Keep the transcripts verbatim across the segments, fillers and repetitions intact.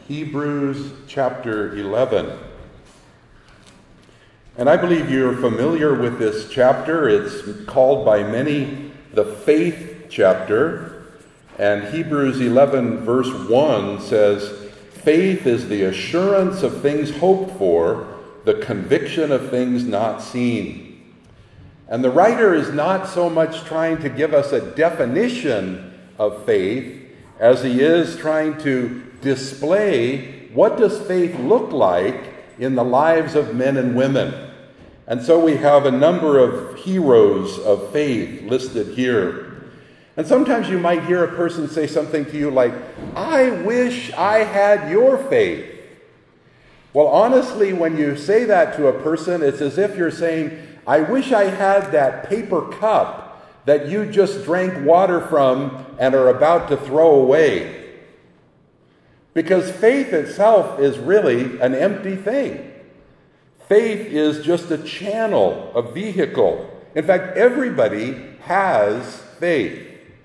Hebrews chapter eleven. And I believe you're familiar with this chapter. It's called by many the faith chapter. And Hebrews eleven verse one says, "Faith is the assurance of things hoped for, the conviction of things not seen." And the writer is not so much trying to give us a definition of faith as he is trying to display what does faith look like in the lives of men and women. And so we have a number of heroes of faith listed here. And sometimes you might hear a person say something to you like, "I wish I had your faith." Well, honestly, when you say that to a person, it's as if you're saying, "I wish I had that paper cup that you just drank water from and are about to throw away." Because faith itself is really an empty thing. Faith is just a channel, a vehicle. In fact, everybody has faith.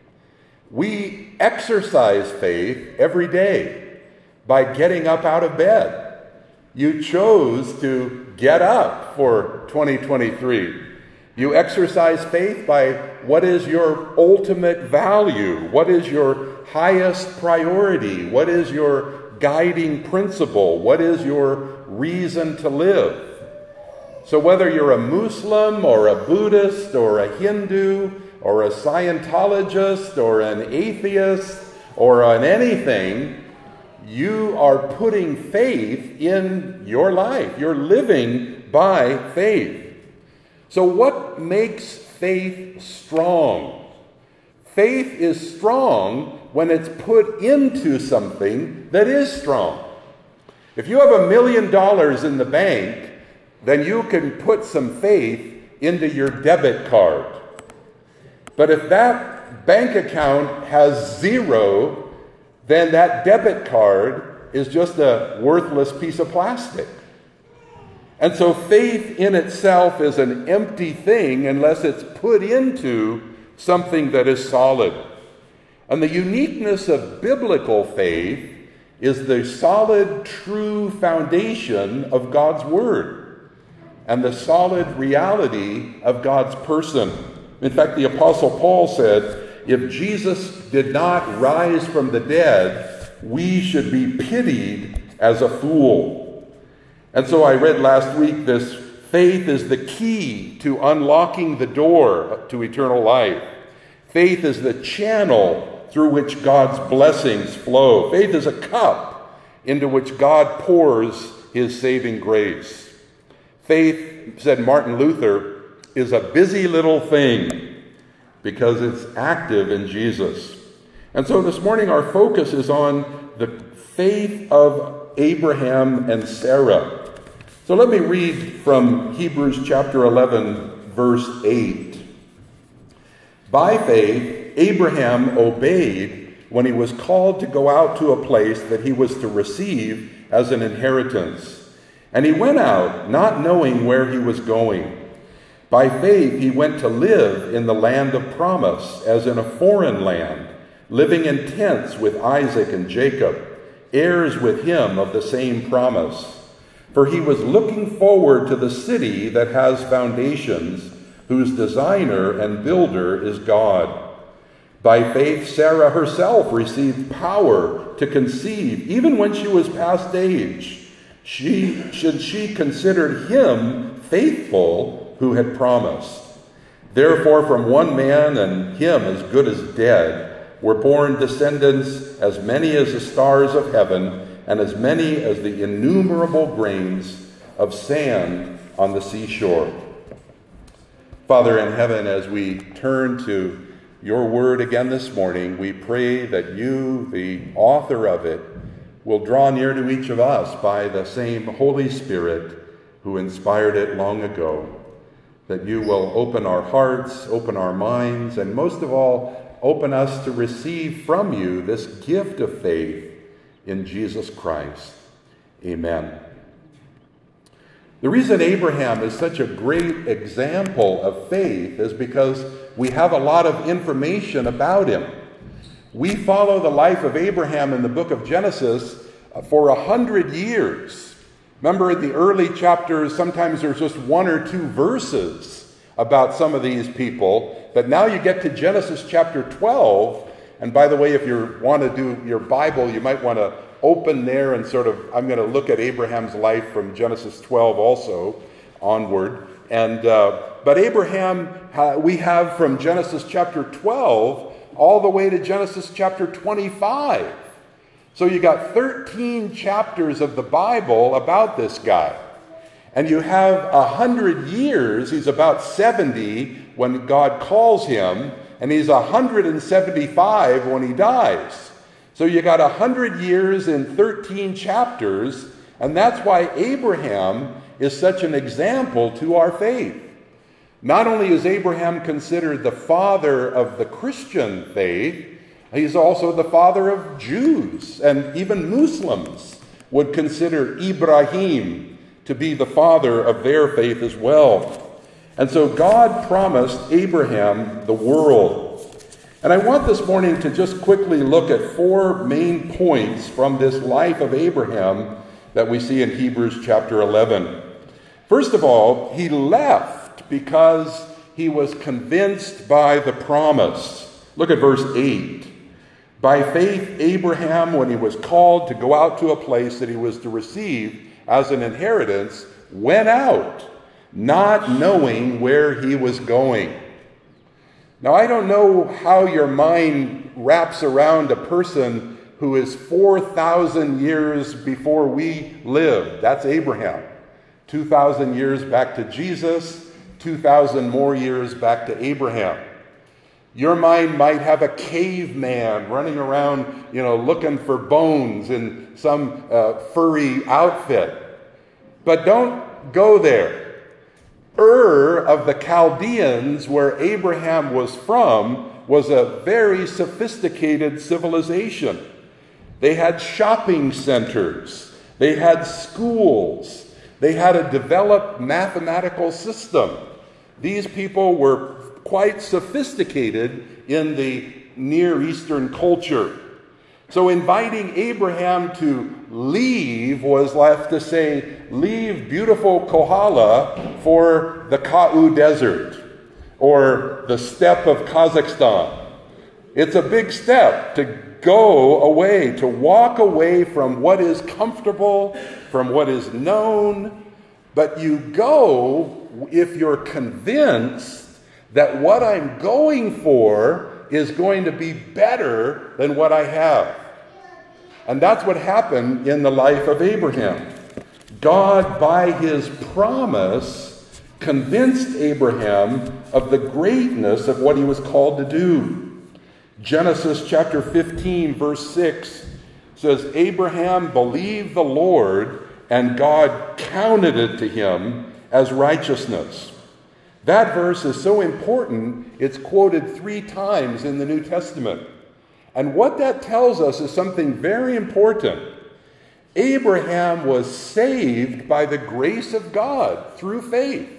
We exercise faith every day by getting up out of bed. You chose to get up for twenty twenty-three. You exercise faith by what is your ultimate value? What is your highest priority? What is your guiding principle? What is your reason to live? So whether you're a Muslim or a Buddhist or a Hindu or a Scientologist or an atheist or an anything, you are putting faith in your life. You're living by faith. So what makes faith strong? Faith is strong when it's put into something that is strong. If you have a million dollars in the bank, then you can put some faith into your debit card. But if that bank account has zero, then that debit card is just a worthless piece of plastic. And so faith in itself is an empty thing unless it's put into something that is solid. And the uniqueness of biblical faith is the solid, true foundation of God's Word and the solid reality of God's person. In fact, the Apostle Paul said, if Jesus did not rise from the dead, we should be pitied as a fool. And so I read last week this faith is the key to unlocking the door to eternal life. Faith is the channel through which God's blessings flow. Faith is a cup into which God pours his saving grace. Faith, said Martin Luther, is a busy little thing because it's active in Jesus. And so this morning our focus is on the faith of Abraham and Sarah. So let me read from Hebrews chapter eleven, verse eight. By faith, Abraham obeyed when he was called to go out to a place that he was to receive as an inheritance. And he went out, not knowing where he was going. By faith, he went to live in the land of promise, as in a foreign land, living in tents with Isaac and Jacob, heirs with him of the same promise. For he was looking forward to the city that has foundations, whose designer and builder is God. By faith, Sarah herself received power to conceive, even when she was past age. She, should she considered him faithful who had promised. Therefore, from one man, and him as good as dead, were born descendants as many as the stars of heaven, and as many as the innumerable grains of sand on the seashore. Father in heaven, as we turn to your word again this morning, we pray that you, the author of it, will draw near to each of us by the same Holy Spirit who inspired it long ago. That you will open our hearts, open our minds, and most of all, open us to receive from you this gift of faith in Jesus Christ. Amen. The reason Abraham is such a great example of faith is because we have a lot of information about him. We follow the life of Abraham in the book of Genesis uh, for a hundred years. Remember in the early chapters, sometimes there's just one or two verses about some of these people. But now you get to Genesis chapter twelve. And by the way, if you want to do your Bible, you might want to open there and sort of, I'm going to look at Abraham's life from Genesis twelve also onward. And uh, but Abraham, uh, we have from Genesis chapter twelve all the way to Genesis chapter twenty-five. So you got thirteen chapters of the Bible about this guy. And you have a hundred years, he's about seventy when God calls him, and he's one hundred seventy-five when he dies. So you got one hundred years in thirteen chapters, and that's why Abraham is such an example to our faith. Not only is Abraham considered the father of the Christian faith, he's also the father of Jews, and even Muslims would consider Ibrahim to be the father of their faith as well. And so God promised Abraham the world. And I want this morning to just quickly look at four main points from this life of Abraham that we see in Hebrews chapter eleven. First of all, he left because he was convinced by the promise. Look at verse eight. By faith, Abraham, when he was called to go out to a place that he was to receive as an inheritance, went out, not knowing where he was going. Now, I don't know how your mind wraps around a person who is four thousand years before we lived. That's Abraham. two thousand years back to Jesus, two thousand more years back to Abraham. Your mind might have a caveman running around, you know, looking for bones in some uh, furry outfit. But don't go there. Ur of the Chaldeans, where Abraham was from, was a very sophisticated civilization. They had shopping centers. They had schools. They had a developed mathematical system. These people were quite sophisticated in the Near Eastern culture. So inviting Abraham to leave was like to say, leave beautiful Kohala for the Ka'u Desert or the steppe of Kazakhstan. It's a big step to go away, to walk away from what is comfortable, from what is known. But you go if you're convinced that what I'm going for is going to be better than what I have. And that's what happened in the life of Abraham. God, by his promise, convinced Abraham of the greatness of what he was called to do. Genesis chapter fifteen, verse six says, Abraham believed the Lord, and God counted it to him as righteousness. That verse is so important, it's quoted three times in the New Testament. And what that tells us is something very important. Abraham was saved by the grace of God through faith.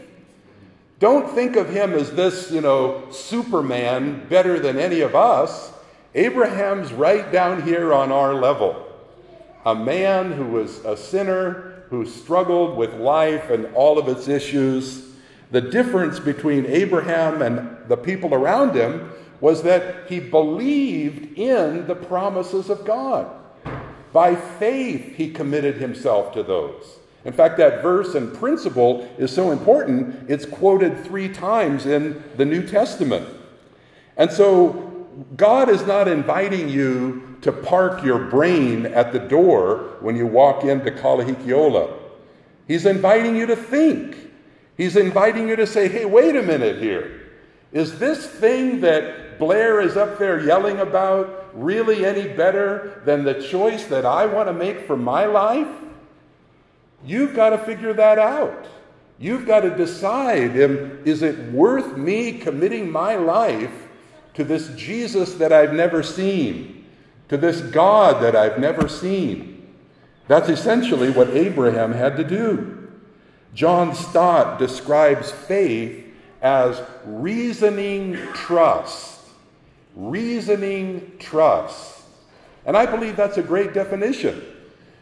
Don't think of him as this, you know, Superman better than any of us. Abraham's right down here on our level. A man who was a sinner, who struggled with life and all of its issues. The difference between Abraham and the people around him was that he believed in the promises of God. By faith, he committed himself to those. In fact, that verse and principle is so important, it's quoted three times in the New Testament. And so, God is not inviting you to park your brain at the door when you walk into Kalahikiola. He's inviting you to think. He's inviting you to say, hey, wait a minute here. Is this thing that Blair is up there yelling about really any better than the choice that I want to make for my life? You've got to figure that out. You've got to decide, is it worth me committing my life to this Jesus that I've never seen, to this God that I've never seen? That's essentially what Abraham had to do. John Stott describes faith as reasoning trust. Reasoning trust. And I believe that's a great definition.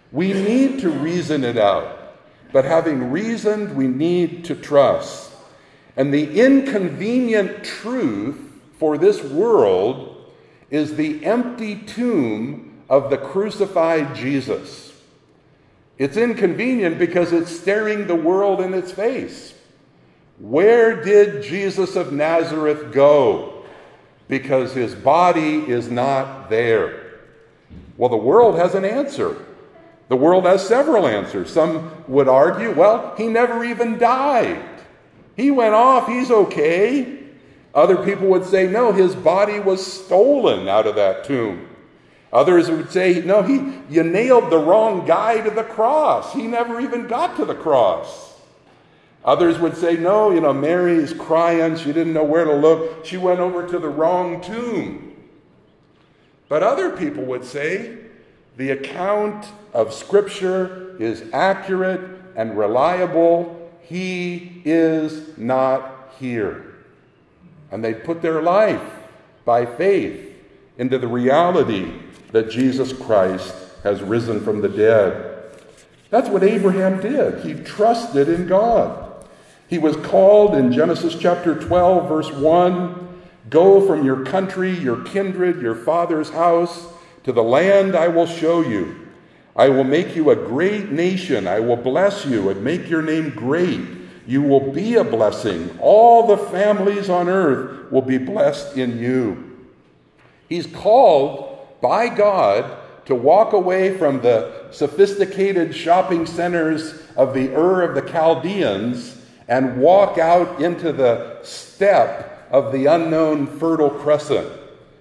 We need to reason it out. But having reasoned, we need to trust. And the inconvenient truth for this world is the empty tomb of the crucified Jesus. It's inconvenient because it's staring the world in its face. Where did Jesus of Nazareth go? Because his body is not there. Well, the world has an answer. The world has several answers. Some would argue, well, he never even died. He went off, he's okay. Other people would say, no, his body was stolen out of that tomb. Others would say, no, he, you nailed the wrong guy to the cross. He never even got to the cross. Others would say, no, you know, Mary's crying. She didn't know where to look. She went over to the wrong tomb. But other people would say the account of Scripture is accurate and reliable. He is not here. And they put their life by faith into the reality that Jesus Christ has risen from the dead. That's what Abraham did. He trusted in God. He was called in Genesis chapter twelve, verse one, "Go from your country, your kindred, your father's house, to the land I will show you. I will make you a great nation. I will bless you and make your name great. You will be a blessing. All the families on earth will be blessed in you." He's called by God to walk away from the sophisticated shopping centers of the Ur of the Chaldeans and walk out into the steppe of the unknown Fertile Crescent.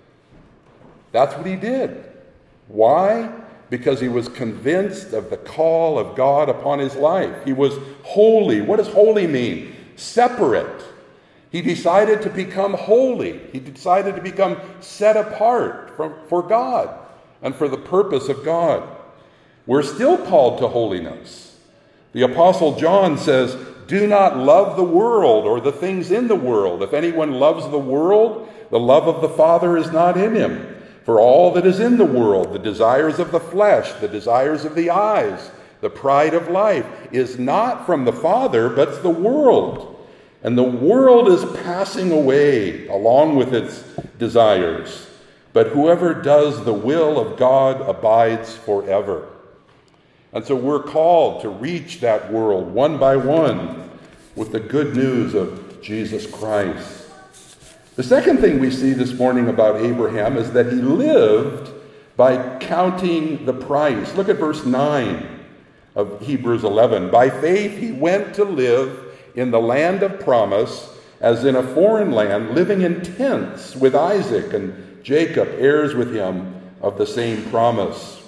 That's what he did. Why? Because he was convinced of the call of God upon his life. He was holy. What does holy mean? Separate. He decided to become holy. He decided to become set apart from, for God and for the purpose of God. We're still called to holiness. The Apostle John says, "Do not love the world or the things in the world. If anyone loves the world, the love of the Father is not in him. For all that is in the world, the desires of the flesh, the desires of the eyes, the pride of life, is not from the Father, but the world. And the world is passing away along with its desires. But whoever does the will of God abides forever." And so we're called to reach that world one by one with the good news of Jesus Christ. The second thing we see this morning about Abraham is that he lived by counting the price. Look at verse nine of Hebrews eleven. "By faith he went to live in the land of promise, as in a foreign land, living in tents with Isaac and Jacob, heirs with him of the same promise."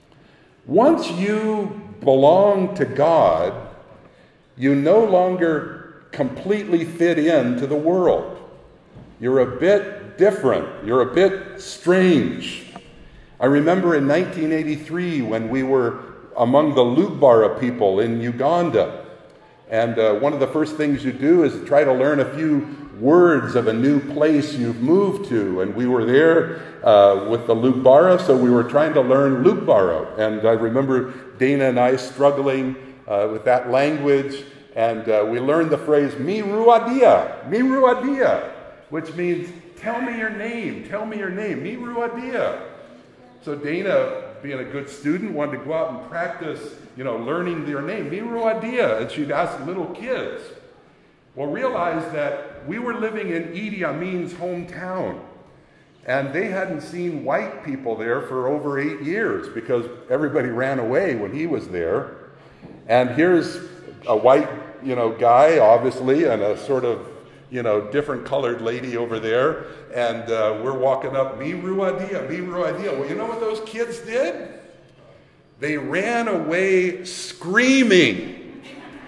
Once you belong to God, you no longer completely fit into the world. You're a bit different. You're a bit strange. I remember in nineteen eighty-three when we were among the Lugbara people in Uganda. And uh, one of the first things you do is try to learn a few words of a new place you've moved to. And we were there uh, with the Lugbara, so we were trying to learn Lugbara. And I remember Dana and I struggling uh, with that language. And uh, we learned the phrase, "Mi ruadia," "Mi ruadia," which means, tell me your name, tell me your name, "Mi ruadia." So Dana, being a good student, wanted to go out and practice, you know, learning their name, "Mi ruadia," and she'd ask little kids. Well, realize that we were living in Idi Amin's hometown, and they hadn't seen white people there for over eight years because everybody ran away when he was there. And here's a white, you know, guy, obviously, and a sort of, you know, different colored lady over there, and uh, we're walking up, "Mi ruadia, mi ruadia." Well, you know what those kids did? They ran away screaming.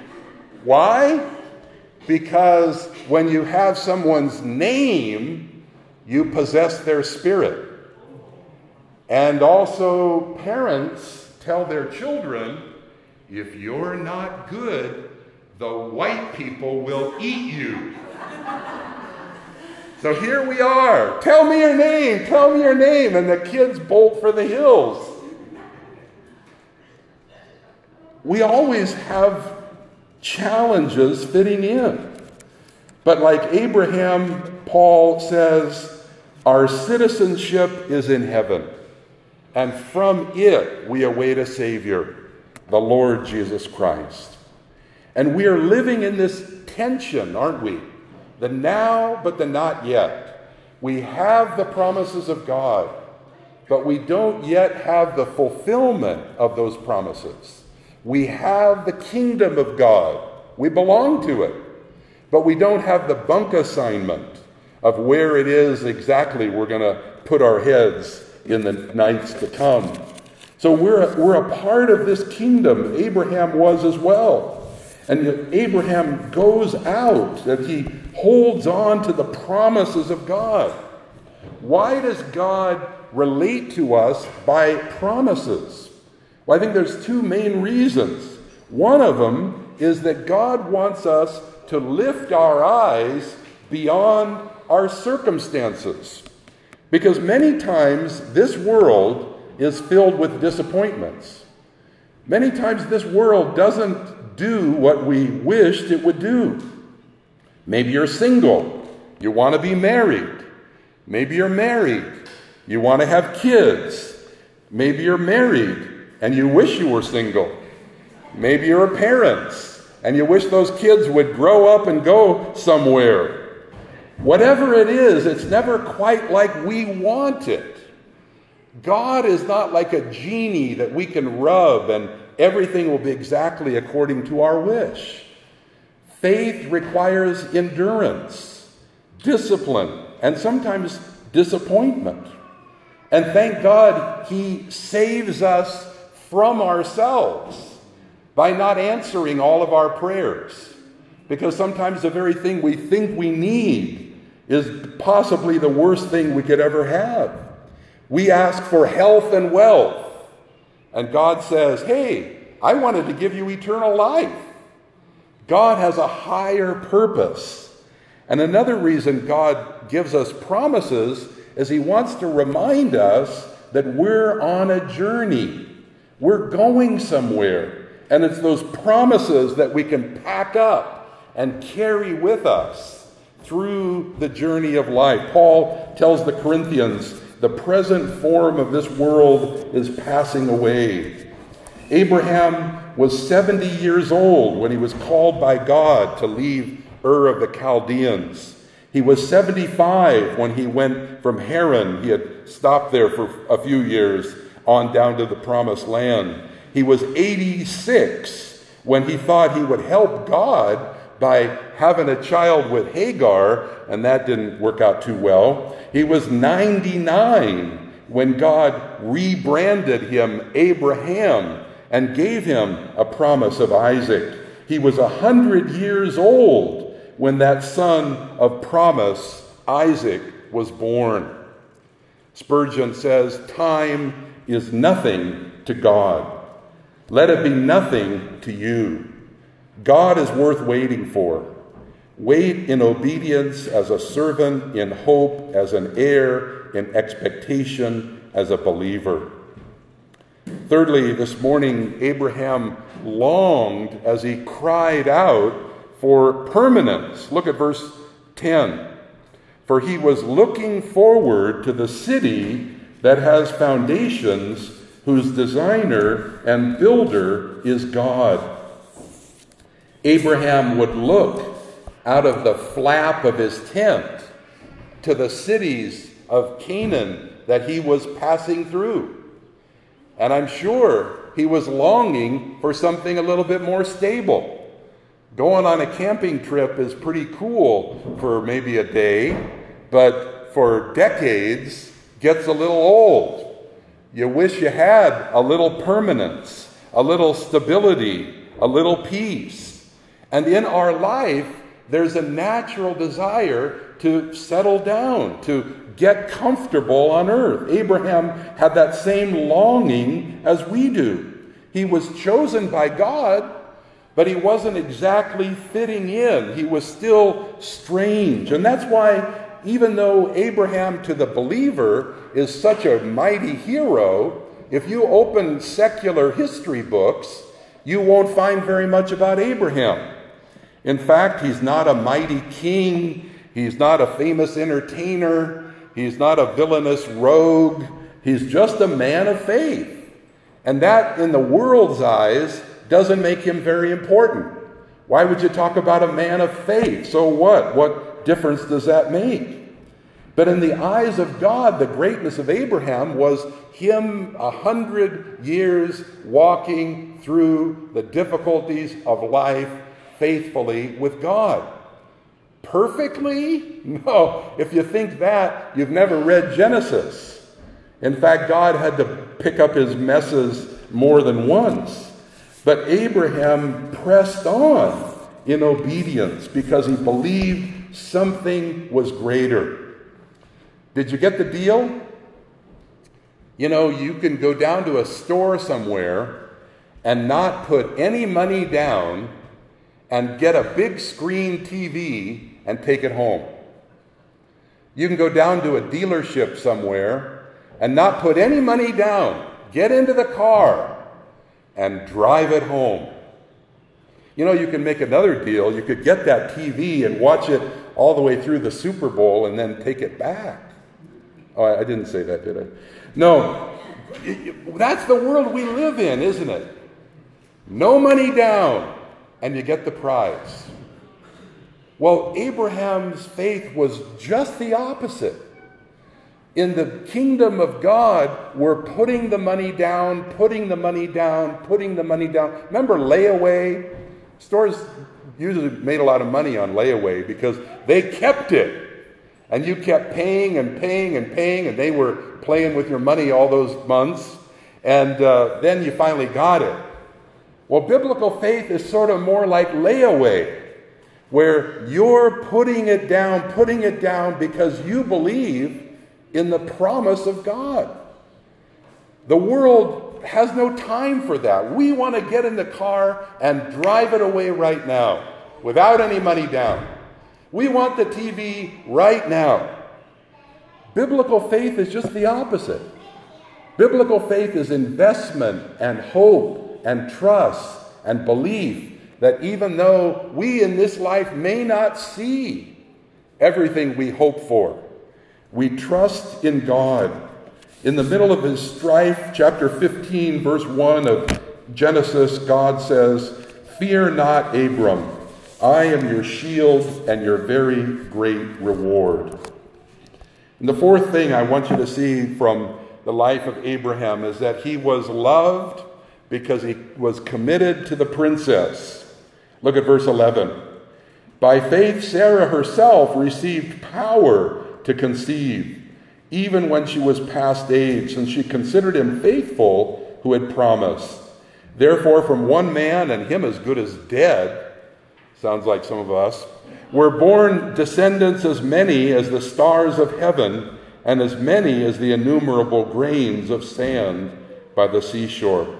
Why? Because when you have someone's name, you possess their spirit. And also, parents tell their children, if you're not good, the white people will eat you. So here we are. Tell me your name. Tell me your name. And the kids bolt for the hills. we always have challenges fitting in. But like Abraham, Paul says, our citizenship is in heaven, and from it we await a Savior, the Lord Jesus Christ. And we are living in this tension, aren't we? The now, but the not yet. We have the promises of God, but we don't yet have the fulfillment of those promises. We have the kingdom of God. We belong to it, but we don't have the bunk assignment of where it is exactly we're going to put our heads in the nights to come. So we're, we're a part of this kingdom. Abraham was as well. And Abraham goes out and he holds on to the promises of God. Why does God relate to us by promises? Well, I think there's two main reasons. One of them is that God wants us to lift our eyes beyond our circumstances. Because many times this world is filled with disappointments. Many times this world doesn't do what we wished it would do. Maybe you're single. You want to be married. Maybe you're married. You want to have kids. Maybe you're married and you wish you were single. Maybe you're a parent and you wish those kids would grow up and go somewhere. Whatever it is, it's never quite like we want it. God is not like a genie that we can rub and everything will be exactly according to our wish. Faith requires endurance, discipline, and sometimes disappointment. And thank God He saves us from ourselves by not answering all of our prayers. Because sometimes the very thing we think we need is possibly the worst thing we could ever have. We ask for health and wealth, and God says, hey, I wanted to give you eternal life. God has a higher purpose. And another reason God gives us promises is He wants to remind us that we're on a journey. We're going somewhere. And it's those promises that we can pack up and carry with us through the journey of life. Paul tells the Corinthians, the present form of this world is passing away. Abraham was seventy years old when he was called by God to leave Ur of the Chaldeans. He was seventy-five when he went from Haran. He had stopped there for a few years on down to the Promised Land. He was eighty-six when he thought he would help God by having a child with Hagar, and that didn't work out too well. He was ninety-nine when God rebranded him Abraham and gave him a promise of Isaac. He was one hundred years old when that son of promise, Isaac, was born. Spurgeon says, time is nothing to God. Let it be nothing to you. God is worth waiting for. Wait in obedience as a servant, in hope as an heir, in expectation as a believer. Thirdly, this morning, Abraham longed as he cried out for permanence. Look at verse ten. For he was looking forward to the city that has foundations, whose designer and builder is God. Abraham would look out of the flap of his tent to the cities of Canaan that he was passing through. And I'm sure he was longing for something a little bit more stable. Going on a camping trip is pretty cool for maybe a day, but for decades gets a little old. You wish you had a little permanence, a little stability, a little peace. And in our life, there's a natural desire to settle down, to get comfortable on earth. Abraham had that same longing as we do. He was chosen by God, but he wasn't exactly fitting in. He was still strange. And that's why, even though Abraham to the believer is such a mighty hero, if you open secular history books, you won't find very much about Abraham. In fact, he's not a mighty king. He's not a famous entertainer. He's not a villainous rogue. He's just a man of faith. And that, in the world's eyes, doesn't make him very important. Why would you talk about a man of faith? So what? What difference does that make? But in the eyes of God, the greatness of Abraham was him a hundred years walking through the difficulties of life faithfully with God. Perfectly? No. If you think that, you've never read Genesis. In fact, God had to pick up his messes more than once. But Abraham pressed on in obedience because he believed something was greater. Did you get the deal? You know, you can go down to a store somewhere and not put any money down and get a big screen T V and take it home. You can go down to a dealership somewhere and not put any money down, get into the car and drive it home. You know, you can make another deal. You could get that T V and watch it all the way through the Super Bowl and then take it back. Oh, I didn't say that, did I? No, that's the world we live in, isn't it? No money down, and you get the prize. Well, Abraham's faith was just the opposite. In the kingdom of God, we're putting the money down, putting the money down, putting the money down. Remember layaway? Stores usually made a lot of money on layaway because they kept it. And you kept paying and paying and paying, and they were playing with your money all those months. And uh, then you finally got it. Well, biblical faith is sort of more like layaway, where you're putting it down, putting it down because you believe in the promise of God. The world has no time for that. We want to get in the car and drive it away right now without any money down. We want the T V right now. Biblical faith is just the opposite. Biblical faith is investment and hope and trust and belief that even though we in this life may not see everything we hope for, we trust in God. In the middle of his strife, chapter fifteen, verse one of Genesis, God says, "Fear not, Abram. I am your shield and your very great reward." And the fourth thing I want you to see from the life of Abraham is that he was loved because he was committed to the princess. Look at verse eleven. By faith, Sarah herself received power to conceive, even when she was past age, since she considered him faithful who had promised. Therefore, from one man, and him as good as dead, sounds like some of us, were born descendants as many as the stars of heaven and as many as the innumerable grains of sand by the seashore.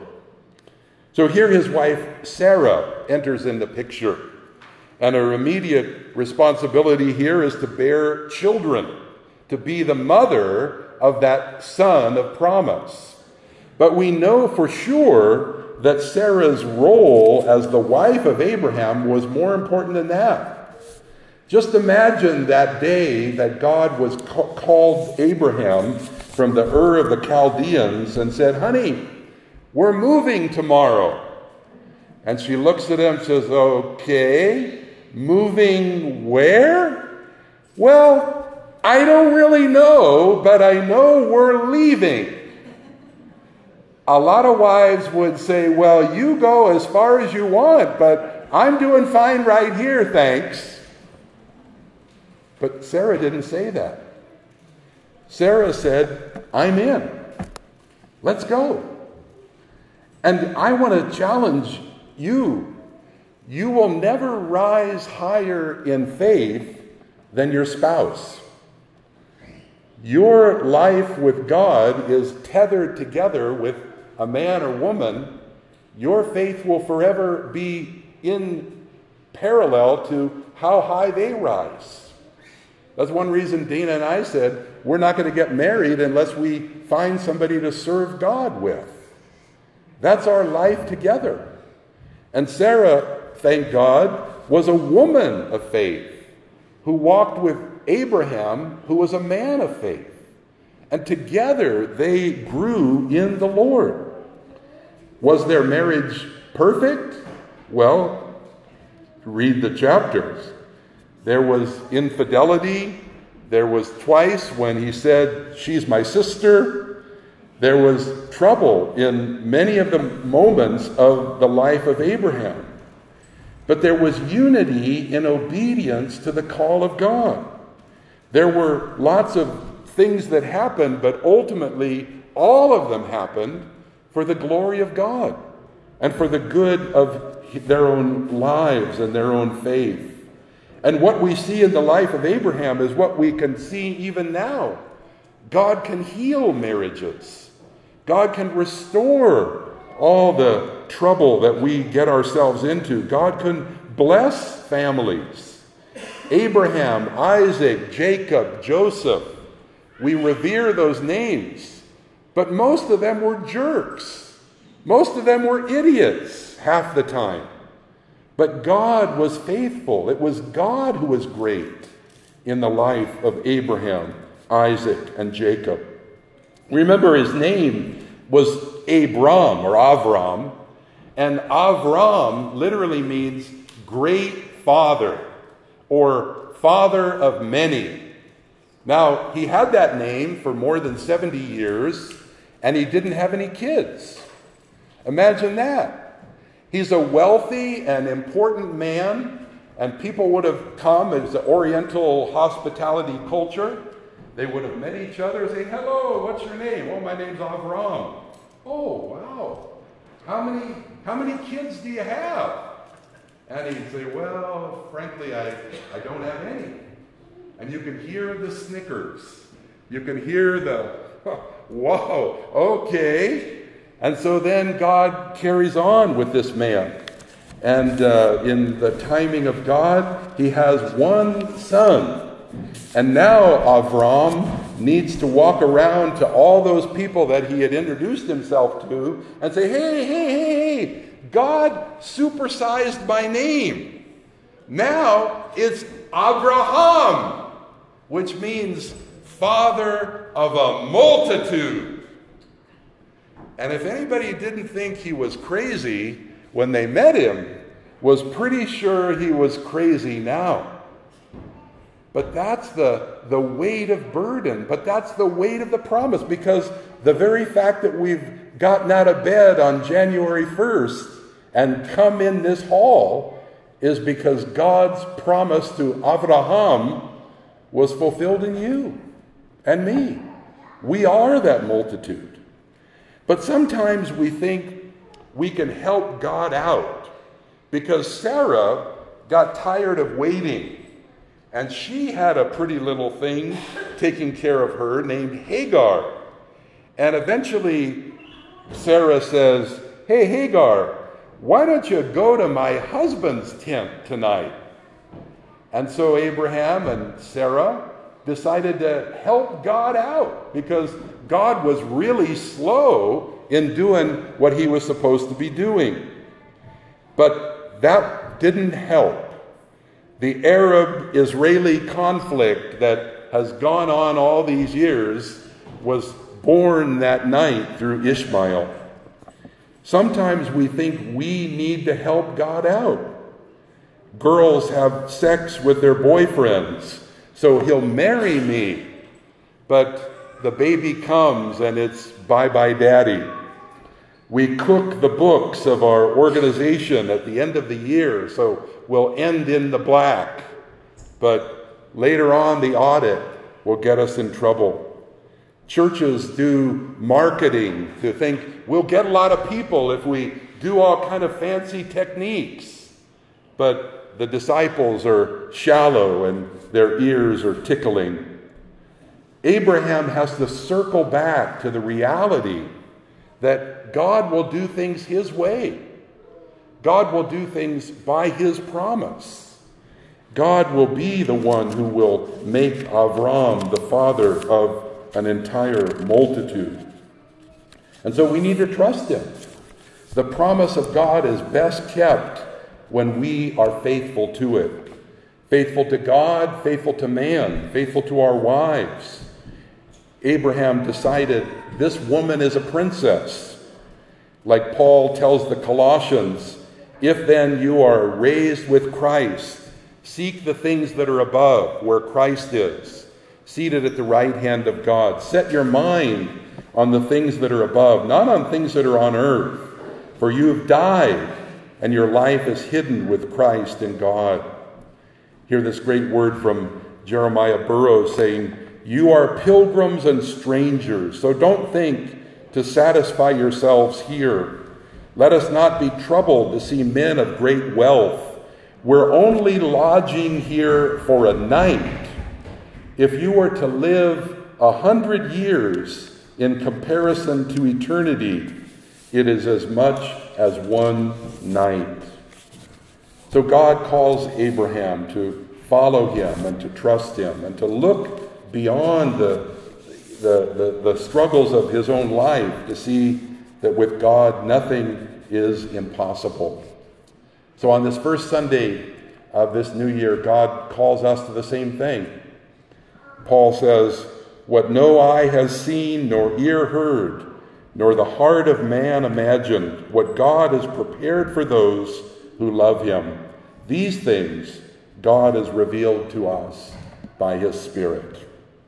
So here his wife Sarah enters in the picture. And her immediate responsibility here is to bear children, to be the mother of that son of promise. But we know for sure that Sarah's role as the wife of Abraham was more important than that. Just imagine that day that God was ca- called Abraham from the Ur of the Chaldeans and said, "Honey, we're moving tomorrow." And she looks at him and says, "Okay, moving where?" "Well, I don't really know, but I know we're leaving." A lot of wives would say, "Well, you go as far as you want, but I'm doing fine right here, thanks." But Sarah didn't say that. Sarah said, "I'm in. Let's go." And I want to challenge you. You will never rise higher in faith than your spouse. Your life with God is tethered together with a man or woman. Your faith will forever be in parallel to how high they rise. That's one reason Dana and I said we're not going to get married unless we find somebody to serve God with. That's our life together. And Sarah, thank God, was a woman of faith who walked with Abraham, who was a man of faith. And together they grew in the Lord. Was their marriage perfect? Well, read the chapters. There was infidelity. There was twice when he said, "She's my sister." There was trouble in many of the moments of the life of Abraham. But there was unity in obedience to the call of God. There were lots of things that happened, but ultimately all of them happened for the glory of God and for the good of their own lives and their own faith. And what we see in the life of Abraham is what we can see even now. God can heal marriages. God can restore all the trouble that we get ourselves into. God can bless families. Abraham, Isaac, Jacob, Joseph. We revere those names. But most of them were jerks. Most of them were idiots half the time. But God was faithful. It was God who was great in the life of Abraham, Isaac, and Jacob. Remember, his name was Abram or Avram, and Avram literally means great father or father of many. Now, he had that name for more than seventy years, and he didn't have any kids. Imagine that. He's a wealthy and important man, and people would have come as the Oriental hospitality culture. They would have met each other and say, "Hello, what's your name?" "Oh, my name's Avram." "Oh, wow. How many how many kids do you have?" And he'd say, "Well, frankly, I, I don't have any." And you can hear the snickers. You can hear the, "Whoa, okay." And so then God carries on with this man. And uh, in the timing of God, he has one son. And now Avram needs to walk around to all those people that he had introduced himself to and say, hey, hey, hey, hey, God supersized my name. Now it's Abraham, which means father of a multitude. And if anybody didn't think he was crazy when they met him, was pretty sure he was crazy now. But that's the, the weight of burden. But that's the weight of the promise. Because the very fact that we've gotten out of bed on January first and come in this hall is because God's promise to Abraham was fulfilled in you and me. We are that multitude. But sometimes we think we can help God out because Sarah got tired of waiting. And she had a pretty little thing taking care of her named Hagar. And eventually Sarah says, "Hey, Hagar, why don't you go to my husband's tent tonight?" And so Abraham and Sarah decided to help God out because God was really slow in doing what he was supposed to be doing. But that didn't help. The Arab-Israeli conflict that has gone on all these years was born that night through Ishmael. Sometimes we think we need to help God out. Girls have sex with their boyfriends, so he'll marry me. But the baby comes and it's bye-bye daddy. We cook the books of our organization at the end of the year, so we'll end in the black. But later on, the audit will get us in trouble. Churches do marketing to think we'll get a lot of people if we do all kind of fancy techniques. But the disciples are shallow and their ears are tickling. Abraham has to circle back to the reality that God will do things his way. God will do things by his promise. God will be the one who will make Avram the father of an entire multitude. And so we need to trust him. The promise of God is best kept when we are faithful to it. Faithful to God, faithful to man, faithful to our wives. Abraham decided, this woman is a princess. Like Paul tells the Colossians, if then you are raised with Christ, seek the things that are above, where Christ is, seated at the right hand of God. Set your mind on the things that are above, not on things that are on earth. For you have died, and your life is hidden with Christ in God. Hear this great word from Jeremiah Burroughs saying, you are pilgrims and strangers, so don't think to satisfy yourselves here. Let us not be troubled to see men of great wealth. We're only lodging here for a night. If you were to live a hundred years in comparison to eternity, it is as much as one night. So God calls Abraham to follow him and to trust him and to look beyond the, the, the, the struggles of his own life to see that with God nothing is impossible. So on this first Sunday of this new year, God calls us to the same thing. Paul says, what no eye has seen nor ear heard, nor the heart of man imagined, what God has prepared for those who love him. These things God has revealed to us by his Spirit.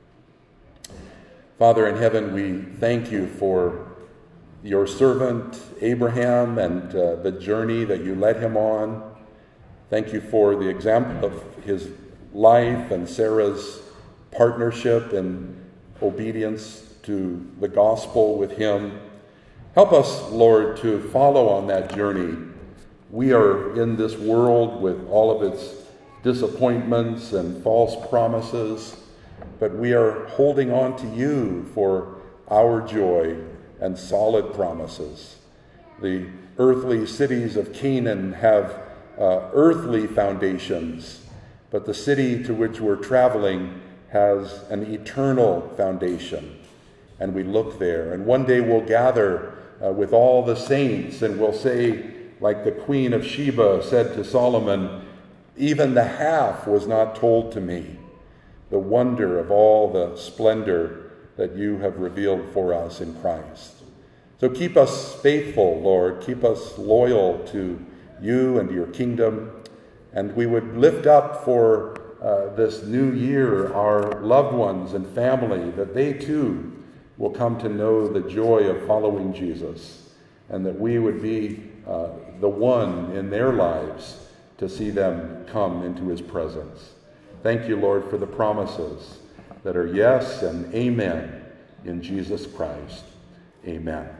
Father in heaven, we thank you for your servant Abraham and uh, the journey that you led him on. Thank you for the example of his life and Sarah's partnership and obedience to the gospel with him. Help us, Lord, to follow on that journey. We are in this world with all of its disappointments and false promises, but we are holding on to you for our joy and solid promises. The earthly cities of Canaan have uh, earthly foundations, but the city to which we're traveling has an eternal foundation. And we look there, and one day we'll gather uh, with all the saints, and we'll say, like the Queen of Sheba said to Solomon, even the half was not told to me, the wonder of all the splendor that you have revealed for us in Christ. So keep us faithful, Lord. Keep us loyal to you and your kingdom. And we would lift up for uh, this new year our loved ones and family, that they too will come to know the joy of following Jesus, and that we would be uh, the one in their lives to see them come into his presence. Thank you, Lord, for the promises that are yes and amen in Jesus Christ. Amen.